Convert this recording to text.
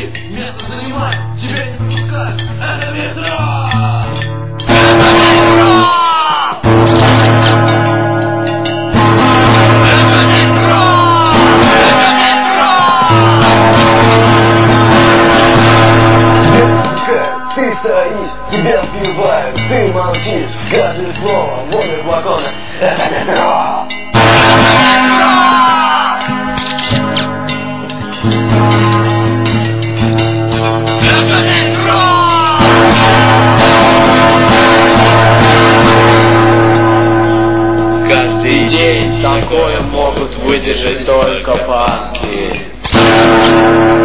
место занимать, тебе не пускать. Это метро! Ты стоишь, тебя сбивают, ты молчишь, каждое слово, вон из вагона. Это метро! Это метро! Каждый день такое могут выдержать только банки.